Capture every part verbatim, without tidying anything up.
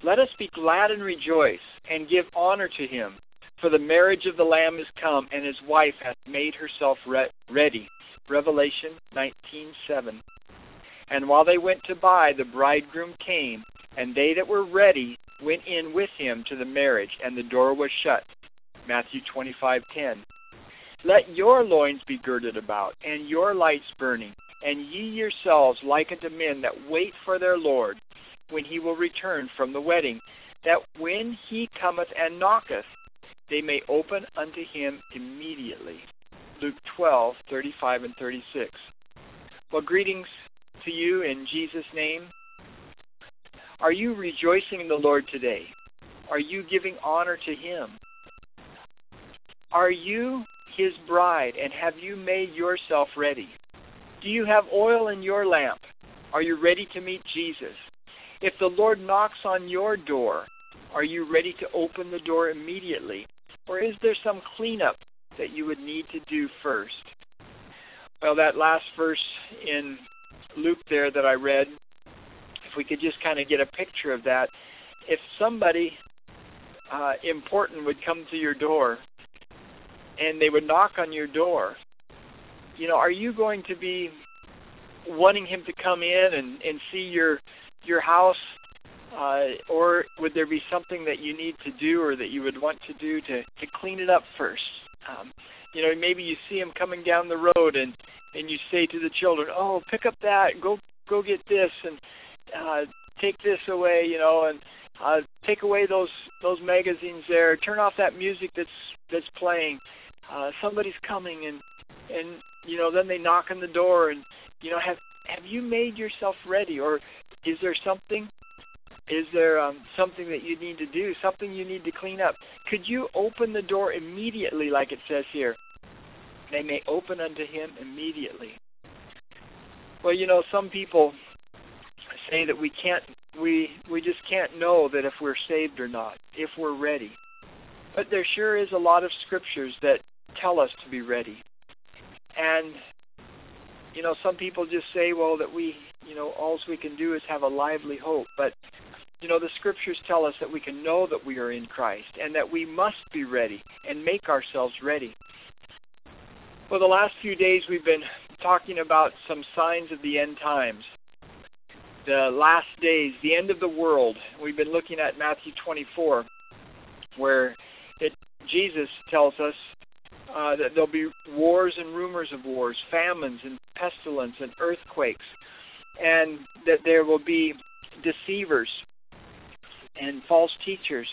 Let us be glad and rejoice, and give honor to him. For the marriage of the Lamb is come, and his wife hath made herself re- ready. Revelation nineteen seven. And while they went to buy, the bridegroom came, and they that were ready went in with him to the marriage, and the door was shut. Matthew twenty-five ten. Let your loins be girded about, and your lights burning, and ye yourselves like unto men that wait for their Lord, when he will return from the wedding, that when he cometh and knocketh, they may open unto him immediately. Luke twelve thirty-five and thirty-six. Well, greetings to you in Jesus' name. Are you rejoicing in the Lord today? Are you giving honor to him? Are you his bride, and have you made yourself ready? Do you have oil in your lamp? Are you ready to meet Jesus? If the Lord knocks on your door, are you ready to open the door immediately? Or is there some cleanup that you would need to do first? Well, that last verse in Luke there that I read, if we could just kind of get a picture of that. If somebody uh, important would come to your door and they would knock on your door, you know, are you going to be wanting him to come in and, and see your your house, uh, or would there be something that you need to do or that you would want to do to, to clean it up first? Um, you know, maybe you see him coming down the road and, and you say to the children, oh, pick up that, go go get this, and uh, take this away, you know, and uh, take away those those magazines there, turn off that music that's that's playing. Uh, somebody's coming, and and you know, then they knock on the door, and you know, have have you made yourself ready, or is there something? Is there um, something that you need to do, something you need to clean up? Could you open the door immediately, like it says here? They may open unto him immediately. Well, you know, some people say that we can't, we we just can't know that if we're saved or not, if we're ready. But there sure is a lot of scriptures that tell us to be ready. And, you know, some people just say, well, that we, you know, all we can do is have a lively hope. But, you know, the scriptures tell us that we can know that we are in Christ and that we must be ready and make ourselves ready. Well, the last few days we've been talking about some signs of the end times, the last days, the end of the world. We've been looking at Matthew twenty-four, where it, Jesus tells us uh, that there'll be wars and rumors of wars, famines and pestilence and earthquakes, and that there will be deceivers and false teachers,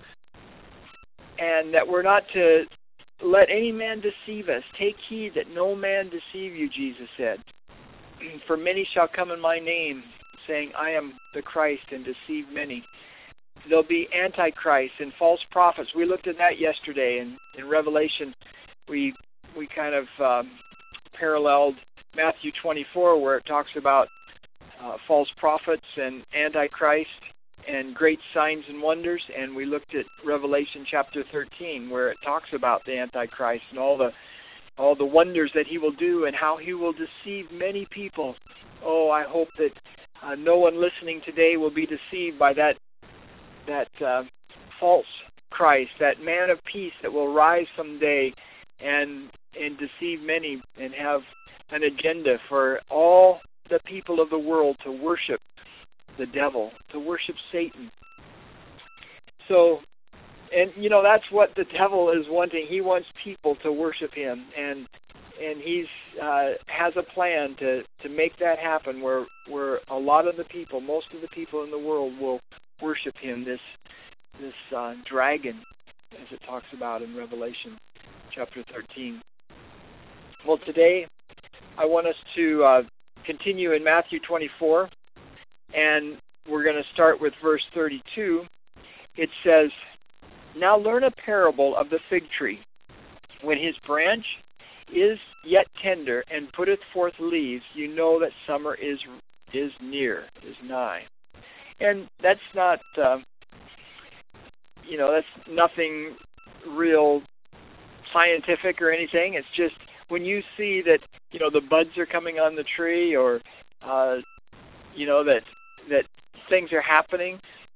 and that we're not to let any man deceive us. Take heed that no man deceive you, Jesus said. For many shall come in my name, saying, I am the Christ, and deceive many. There'll be antichrists and false prophets. We looked at that yesterday in, in Revelation. We we kind of um, paralleled Matthew twenty-four, where it talks about uh, false prophets and antichrist and great signs and wonders, and we looked at Revelation chapter thirteen, where it talks about the Antichrist and all the all the wonders that he will do and how he will deceive many people. Oh, I hope that uh, no one listening today will be deceived by that that uh, false Christ, that man of peace that will rise someday and and deceive many and have an agenda for all the people of the world to worship the devil, to worship Satan. So, and you know, that's what the devil is wanting. He wants people to worship him, and and he's uh, has a plan to, to make that happen, where where a lot of the people, most of the people in the world, will worship him. This this uh, dragon, as it talks about in Revelation chapter thirteen. Well, today I want us to uh, continue in Matthew twenty-four. And we're going to start with verse thirty-two. It says, Now learn a parable of the fig tree. When his branch is yet tender and putteth forth leaves, you know that summer is is near, is nigh. And that's not, uh, you know, that's nothing real scientific or anything. It's just when you see that, you know, the buds are coming on the tree, or, uh, you know, that that things are happening,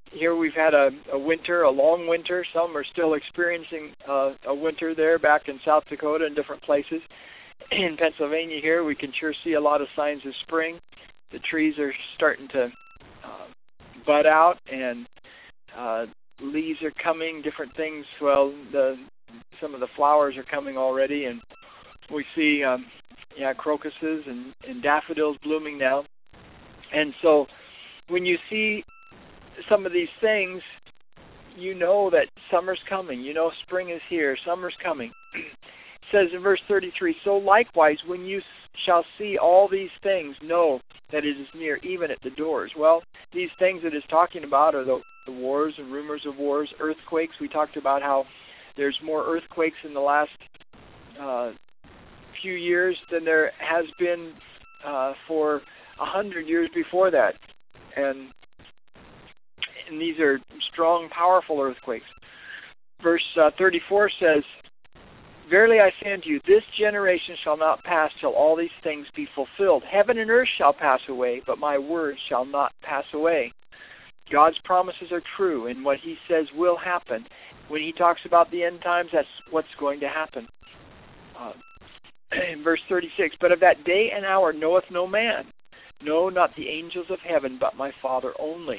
here we've had a, a winter, a long winter. Some are still experiencing uh, a winter there back in South Dakota and different places. In Pennsylvania here, we can sure see a lot of signs of spring. The trees are starting to uh, bud out, and uh, leaves are coming, different things. Well, the some of the flowers are coming already, and we see um, yeah, crocuses and, and daffodils blooming now. And so when you see some of these things, you know that summer's coming. You know spring is here. Summer's coming. It says in verse thirty-three, so likewise, when you shall see all these things, know that it is near, even at the doors. Well, these things that it's talking about are the, the wars and rumors of wars, earthquakes. We talked about how there's more earthquakes in the last uh, few years than there has been uh, for a hundred years before that. And, and these are strong, powerful earthquakes. Verse uh, thirty-four says, verily I say unto you, this generation shall not pass till all these things be fulfilled. Heaven and earth shall pass away, but my words shall not pass away. God's promises are true, and what he says will happen. When he talks about the end times, that's what's going to happen. Uh, in verse thirty-six, but of that day and hour knoweth no man, no, not the angels of heaven, but my Father only.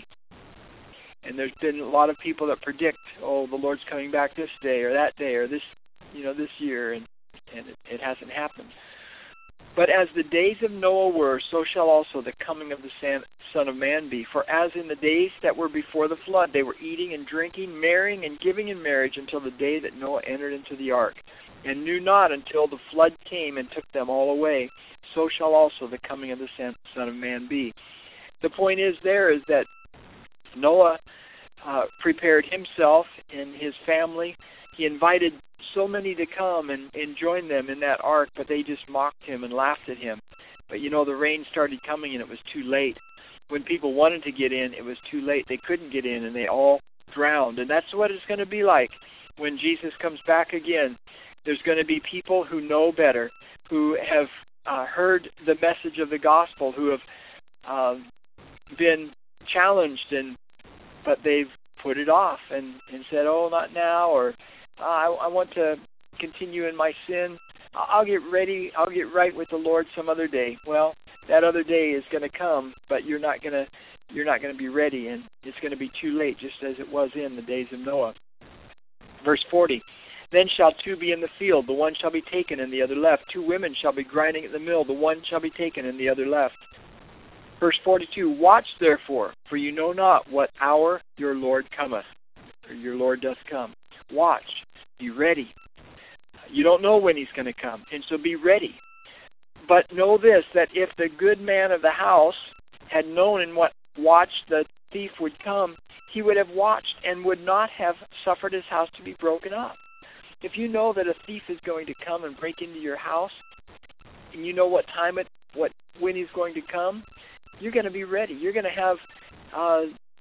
And there's been a lot of people that predict, oh, the Lord's coming back this day or that day or this, you know, this year, and, and it, it hasn't happened. But as the days of Noah were, so shall also the coming of the Son of Man be. For as in the days that were before the flood, they were eating and drinking, marrying and giving in marriage until the day that Noah entered into the ark, and knew not until the flood came and took them all away, so shall also the coming of the Son of Man be. The point is there is that Noah uh, prepared himself and his family. He invited so many to come and, and join them in that ark, but they just mocked him and laughed at him. But you know, the rain started coming and it was too late. When people wanted to get in, it was too late. They couldn't get in and they all drowned. And that's what it's going to be like when Jesus comes back again. There's going to be people who know better, who have uh, heard the message of the gospel, who have uh, been challenged, and but they've put it off and, and said, oh, not now, or uh, I, I want to continue in my sin. I'll get ready. I'll get right with the Lord some other day. Well, that other day is going to come, but you're not going to you're not going to be ready, and it's going to be too late, just as it was in the days of Noah. Verse forty. Then shall two be in the field, the one shall be taken and the other left. Two women shall be grinding at the mill, the one shall be taken and the other left. Verse forty-two, watch therefore, for you know not what hour your Lord cometh, or your Lord doth come. Watch, be ready. You don't know when he's going to come, and so be ready. But know this, that if the good man of the house had known in what watch the thief would come, he would have watched and would not have suffered his house to be broken up. If you know that a thief is going to come and break into your house, and you know what time it, what when he's going to come, you're going to be ready. You're going to have, uh,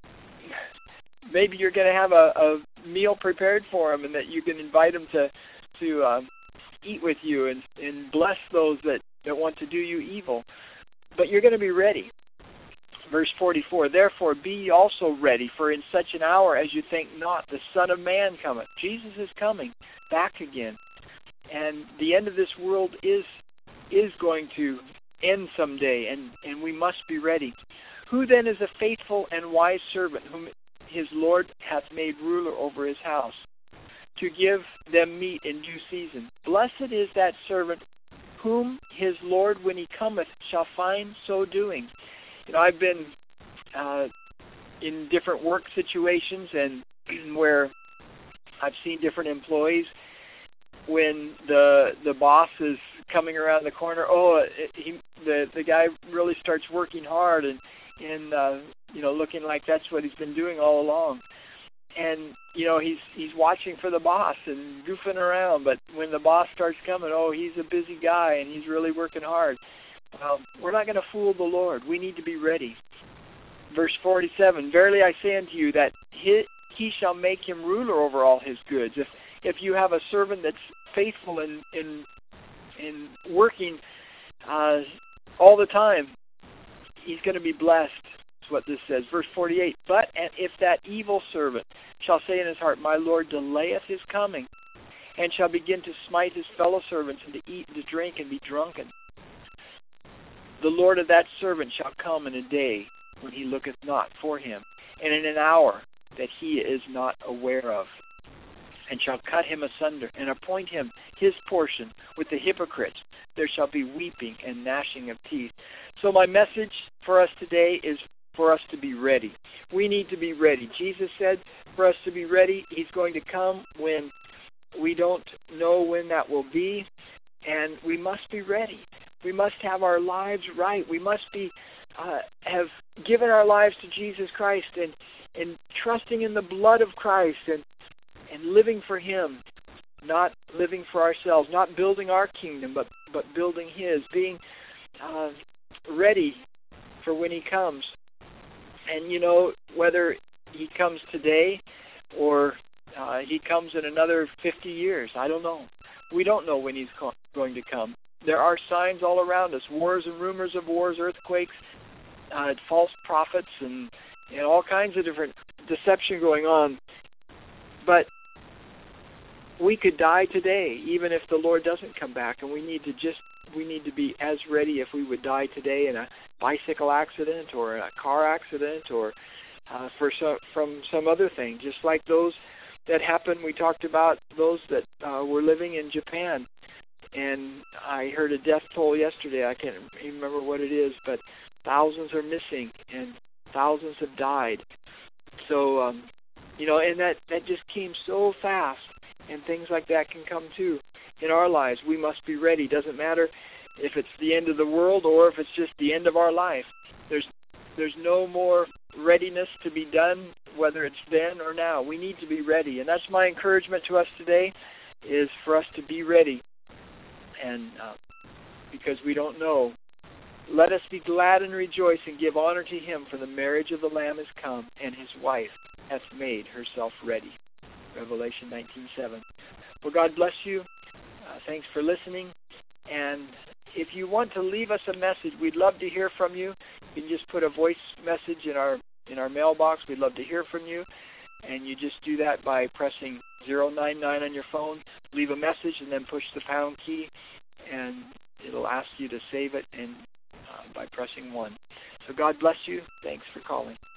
maybe you're going to have a, a meal prepared for him, and that you can invite him to to uh, eat with you and, and bless those that, that want to do you evil. But you're going to be ready. Verse forty-four, therefore be ye also ready, for in such an hour as you think not, the Son of Man cometh. Jesus is coming back again. And the end of this world is is going to end someday, and, and we must be ready. Who then is a faithful and wise servant, whom his Lord hath made ruler over his house, to give them meat in due season? Blessed is that servant whom his Lord, when he cometh, shall find so doing. You know, I've been uh, in different work situations and where I've seen different employees when the the boss is coming around the corner. Oh, it, he, the the guy really starts working hard and and uh, you know, looking like that's what he's been doing all along. And you know, he's he's watching for the boss and goofing around. But when the boss starts coming, oh, he's a busy guy and he's really working hard. Well, we're not going to fool the Lord. We need to be ready. Verse forty-seven, verily I say unto you that he, he shall make him ruler over all his goods. If if you have a servant that's faithful in in, in working uh, all the time, he's going to be blessed. That's what this says. Verse forty-eight, but and if that evil servant shall say in his heart, my Lord delayeth his coming, and shall begin to smite his fellow servants, and to eat and to drink and be drunken, the Lord of that servant shall come in a day when he looketh not for him, and in an hour that he is not aware of, and shall cut him asunder, and appoint him his portion with the hypocrites. There shall be weeping and gnashing of teeth. So my message for us today is for us to be ready. We need to be ready. Jesus said for us to be ready. He's going to come when we don't know when that will be, and we must be ready. We must have our lives right. We must be uh, have given our lives to Jesus Christ and, and trusting in the blood of Christ and, and living for Him, not living for ourselves, not building our kingdom, but, but building His, being uh, ready for when He comes. And, you know, whether He comes today or uh, He comes in another fifty years, I don't know. We don't know when He's co- going to come. There are signs all around us, wars and rumors of wars, earthquakes, uh, false prophets, and, and all kinds of different deception going on. But we could die today, even if the Lord doesn't come back, and we need to just we need to be as ready if we would die today in a bicycle accident or a car accident or uh, for some, from some other thing, just like those that happened. We talked about those that uh, were living in Japan, and I heard a death toll yesterday. I can't even remember what it is, but thousands are missing and thousands have died. So, um, you know, and that, that just came so fast, and things like that can come too in our lives. We must be ready. Doesn't matter if it's the end of the world or if it's just the end of our life. There's there's no more readiness to be done, whether it's then or now. We need to be ready, and that's my encouragement to us today, is for us to be ready. And uh, because we don't know, let us be glad and rejoice and give honor to Him, for the marriage of the Lamb is come, and His wife hath made herself ready. Revelation nineteen seven. Well, God bless you. Uh, thanks for listening. And if you want to leave us a message, we'd love to hear from you. You can just put a voice message in our in our mailbox. We'd love to hear from you. And you just do that by pressing zero nine nine on your phone, leave a message, and then push the pound key, and it'll ask you to save it and uh, by pressing one. So God bless you. Thanks for calling.